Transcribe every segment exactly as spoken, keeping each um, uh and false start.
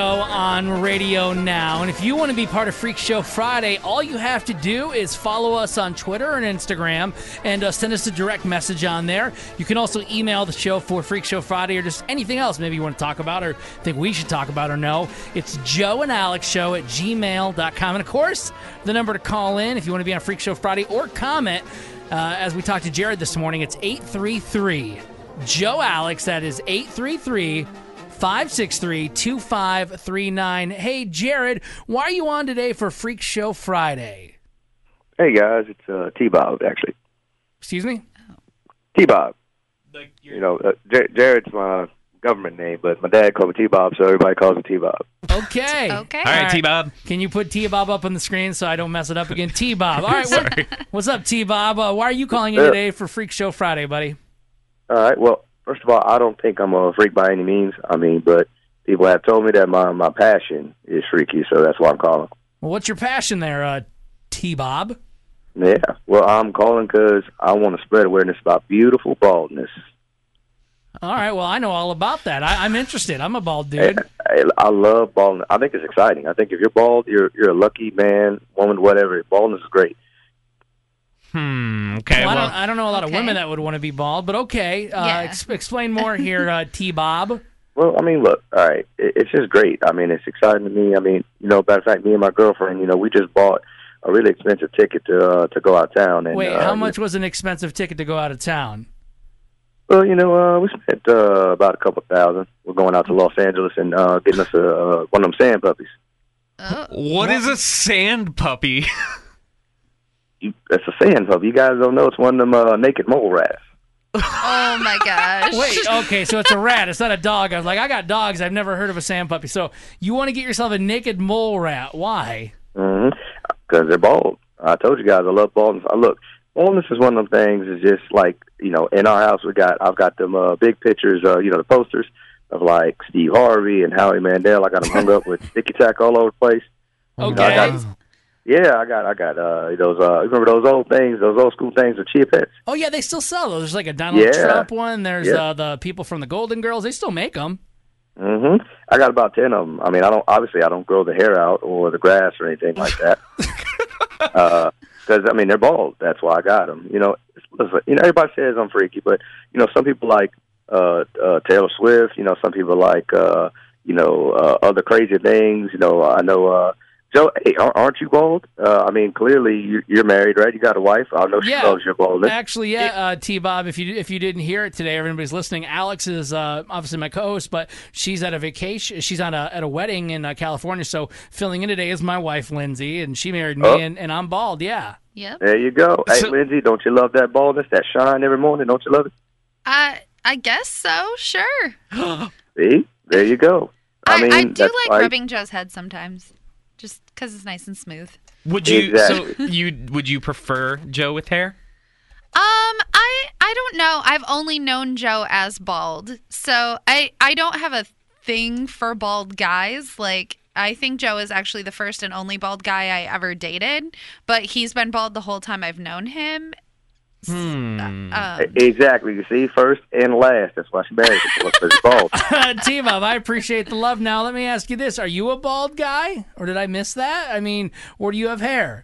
on Radio Now. And if you want to be part of Freak Show Friday, all you have to do is follow us on Twitter and Instagram and uh, send us a direct message on there. You can also email the show for Freak Show Friday or just anything else maybe you want to talk about or think we should talk about or know. It's Joe and Alex Show at gmail dot com. And, of course, the number to call in if you want to be on Freak Show Friday or comment, uh, as we talked to Jared this morning, it's eight three three Joe Alex. That is eight three three, five six three, two five three nine. Hey, Jared, why are you on today for Freak Show Friday? Hey, guys, it's uh, T-Bob, actually. Excuse me? T-Bob. Like you know, uh, J- Jared's my government name, but my dad called me T-Bob, so everybody calls me T-Bob. Okay. Okay. All right, T-Bob. Can you put T-Bob up on the screen so I don't mess it up again? T-Bob. All right, what, what's up, T-Bob? Uh, why are you calling in today for Freak Show Friday, buddy? All right, well, first of all, I don't think I'm a freak by any means. I mean, but people have told me that my, my passion is freaky, so that's why I'm calling. Well, what's your passion there, uh, T-Bob? Yeah, well, I'm calling because I want to spread awareness about beautiful baldness. All right, well, I know all about that. I, I'm interested. I'm a bald dude. I, I love baldness. I think it's exciting. I think if you're bald, you're you're a lucky man, woman, whatever. Baldness is great. Hmm. Okay. Well, Well, I, don't, I don't know a lot okay. of women that would want to be bald, but okay. Uh, Yeah. ex- explain more here, uh, T-Bob. Well, I mean, look, all right, it, it's just great. I mean, it's exciting to me. I mean, you know, matter of fact, me and my girlfriend, you know, we just bought a really expensive ticket to uh, to go out of town. And, Wait, uh, how much was an expensive ticket to go out of town? Well, you know, uh, we spent uh, about a couple thousand. We're going out to Los Angeles and uh, getting us a, uh, one of them sand puppies. Oh. what is a sand puppy? You, it's a sand puppy. You guys don't know it's one of them uh, naked mole rats. Oh, my gosh. Wait, okay, so it's a rat. It's not a dog. I was like, I got dogs. I've never heard of a sand puppy. So you want to get yourself a naked mole rat. Why? Mm-hmm. Because they're bald. I told you guys I love baldness. Uh, look, baldness is one of them things. Is just like, you know, in our house we got I've got them uh, big pictures, uh, you know, the posters of like Steve Harvey and Howie Mandel. I got them hung up with sticky tack all over the place. Okay. You know, I got, yeah, I got I got uh, those. Uh, remember those old things, those old school things with Chia Pets? Oh, yeah, they still sell those. There's like a Donald Yeah. Trump one. There's Yeah. uh, the people from the Golden Girls. They still make them. Mm-hmm. I got about ten of them. I mean, I don't obviously I don't grow the hair out or the grass or anything like that. Because uh, I mean they're bald. That's why I got them. You know, listen, you know everybody says I'm freaky, but you know some people like uh, uh, Taylor Swift. You know some people like uh, you know uh, other crazy things. You know I know uh, Joe. Hey, aren't you bald? Uh, I mean clearly you- you're married, right? You got a wife. I know she Yeah. loves your baldness. Actually, yeah, uh, T-Bob, if you if you didn't hear it today, everybody's listening. Alex is uh, obviously my co-host, but she's at a vacation. She's on a, at a wedding in uh, California, so filling in today is my wife, Lindsay, and she married me, Oh. and, and I'm bald, yeah. Yep. There you go. Hey, So- Lindsay, don't you love that baldness, that shine every morning? Don't you love it? I, I guess so, sure. See, there you go. I, I, mean, I do that's like why- rubbing Joe's head sometimes, just because it's nice and smooth. Would you? Exactly. So you would you prefer Joe with hair? Um, I I don't know. I've only known Joe as bald, so I I don't have a thing for bald guys. Like, I think Joe is actually the first and only bald guy I ever dated, but he's been bald the whole time I've known him. Hmm. Um, Exactly. You see, first and last. That's why she married him. Because he's bald. T-Bob, I appreciate the love. Now, let me ask you this. Are you a bald guy, or did I miss that? I mean, or do you have hair?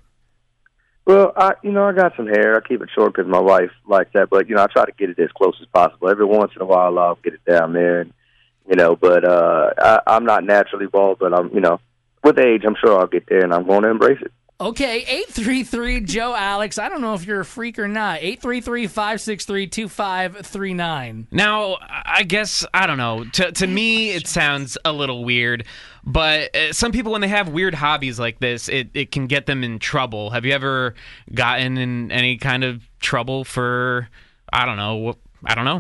Well, I, you know, I got some hair. I keep it short because my wife likes that. But you know, I try to get it as close as possible. Every once in a while, I'll get it down there, and you know. But uh, I, I'm not naturally bald, but I'm, you know, with age, I'm sure I'll get there, and I'm going to embrace it. Okay, eight three three Joe Alex. I don't know if you're a freak or not. eight three three, five six three, two five three nine. Now, I guess I don't know. To to me, it sounds a little weird, but uh, some people, when they have weird hobbies like this, it, it can get them in trouble. Have you ever gotten in any kind of trouble for I don't know? What I don't know.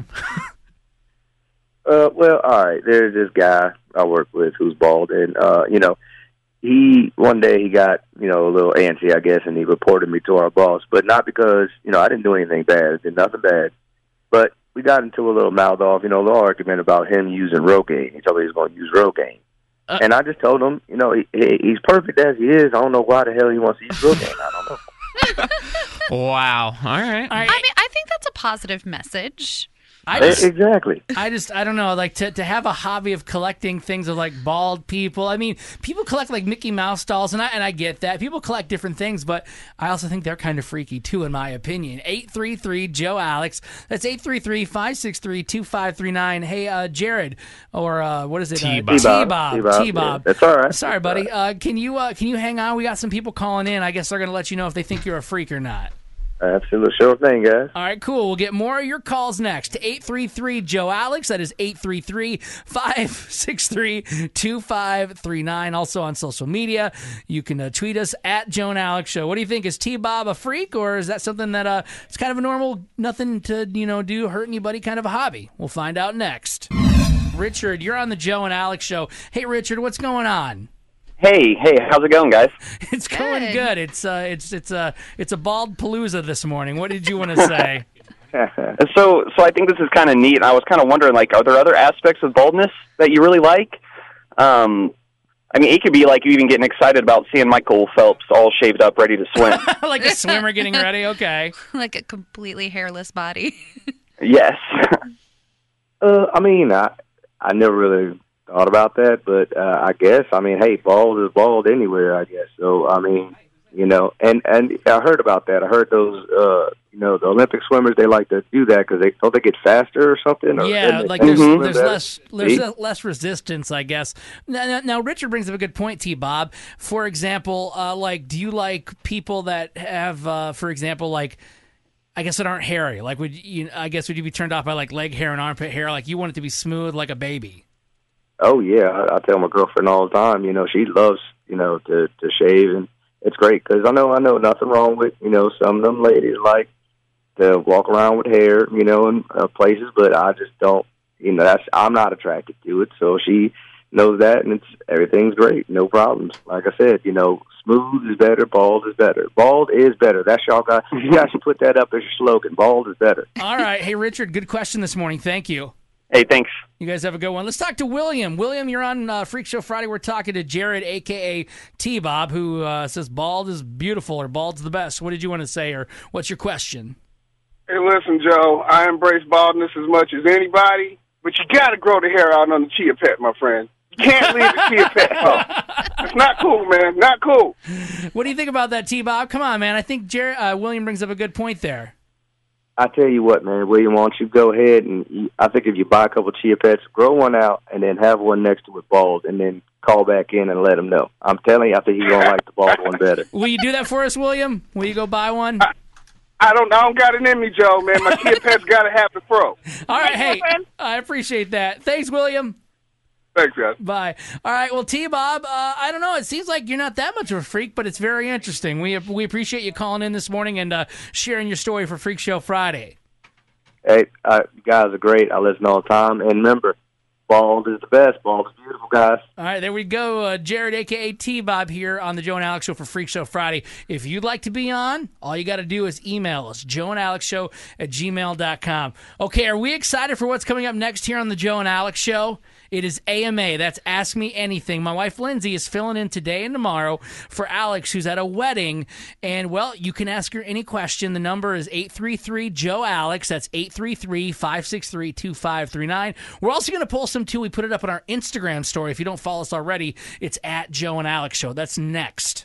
Uh, well, all right. There's this guy I work with who's bald, and uh, you know, he one day he got you know a little antsy, I guess, and he reported me to our boss. But not because you know I didn't do anything bad, I did nothing bad. But we got into a little mouth off, you know, a little argument about him using Rogaine. He told me he was going to use Rogaine, uh, and I just told him, you know, he, he, he's perfect as he is. I don't know why the hell he wants to use Rogaine. I don't know. Wow. All right. All right. I mean, I think that's a positive message. I just, Exactly. I just, I don't know, like to, to have a hobby of collecting things of like bald people. I mean, people collect like Mickey Mouse dolls, and I and I get that. People collect different things, but I also think they're kind of freaky too, in my opinion. eight three three Joe Alex. That's eight three three, five six three, two five three nine. Hey, uh, Jared, or uh, what is it? T-Bob. Uh, T-Bob. T-Bob. T-Bob. Yeah, that's all right. Sorry, That's buddy. all Uh, can you uh, can you hang on? We got some people calling in. I guess they're going to let you know if they think you're a freak or not. Absolute sure thing, guys. All right, cool. We'll get more of your calls next to eight three three Joe Alex. That is eight three three, five six three, two five three nine. Also on social media, you can uh, tweet us at Joe and Alex Show. What do you think? Is T-Bob a freak, or is that something that uh, it's kind of a normal, nothing to you know do, hurt anybody kind of a hobby? We'll find out next. Richard, you're on the Joe and Alex Show. Hey, Richard, what's going on? Hey, hey, how's it going, guys? It's going Good. good. It's uh, it's it's a it's a bald palooza this morning. What did you want to say? so, so I think this is kind of neat. I was kind of wondering, like, are there other aspects of baldness that you really like? Um, I mean, it could be like you even getting excited about seeing Michael Phelps all shaved up, ready to swim. Like a swimmer getting ready. Okay. Like a completely hairless body. Yes. Uh, I mean, I I never really thought about that, but uh, I guess I mean, hey, bald is bald anywhere, I guess. So I mean, you know, and and I heard about that. I heard those, uh, you know, the Olympic swimmers, they like to do that because they don't they get faster or something. Or Yeah, they- like they there's swim there's better? less there's See? le- less resistance, I guess. Now, now, now, Richard brings up a good point, T. Bob. For example, uh, like, do you like people that have, uh, for example, like, I guess that aren't hairy? Like, would you? I guess would you be turned off by like leg hair and armpit hair? Like, you want it to be smooth like a baby? Oh yeah, I, I tell my girlfriend all the time. You know, she loves you know to to shave, and it's great because I know I know nothing wrong with you know some of them ladies like to walk around with hair, you know, in uh, places, but I just don't. You know, that's I'm not attracted to it, so she knows that, and it's everything's great, no problems. Like I said, you know, smooth is better, bald is better. Bald is better. That's y'all got. You guys should put that up as your slogan. Bald is better. All right, hey Richard, good question this morning. Thank you. Hey, thanks. You guys have a good one. Let's talk to William. William, you're on uh, Freak Show Friday. We're talking to Jared, a k a. T-Bob, who uh, says bald is beautiful or bald's the best. What did you want to say, or what's your question? Hey, listen, Joe, I embrace baldness as much as anybody, but you got to grow the hair out on the chia pet, my friend. You can't leave the chia pet up. It's not cool, man. Not cool. What do you think about that, T-Bob? Come on, man. I think Jared, uh, William brings up a good point there. I tell you what, man, William, why don't you go ahead and you, I think if you buy a couple of chia pets, grow one out and then have one next to it bald, and then call back in and let him know. I'm telling you, I think he's gonna like the bald one better. Will you do that for us, William? Will you go buy one? I, I don't I don't got it in me, Joe, man. My chia pet's got to have the fro. All right, hey, I appreciate that. Thanks, William. Thanks, guys. Bye. All right, well, T-Bob, uh, I don't know. It seems like you're not that much of a freak, but it's very interesting. We we appreciate you calling in this morning and uh, sharing your story for Freak Show Friday. Hey, uh, you guys are great. I listen all the time. And remember, bald is the best. Bald is beautiful, guys. All right, there we go. Uh, Jared, a k a. T-Bob here on the Joe and Alex Show for Freak Show Friday. If you'd like to be on, all you got to do is email us, joe and alex show at gmail dot com. Okay, are we excited for what's coming up next here on the Joe and Alex Show? It is A M A. That's Ask Me Anything. My wife, Lindsay, is filling in today and tomorrow for Alex, who's at a wedding. And, well, you can ask her any question. The number is eight three three Joe Alex. That's eight three three, five six three, two five three nine. We're also going to pull some, too. We put it up on our Instagram story. If you don't follow us already, it's at Joe and Alex Show. That's next.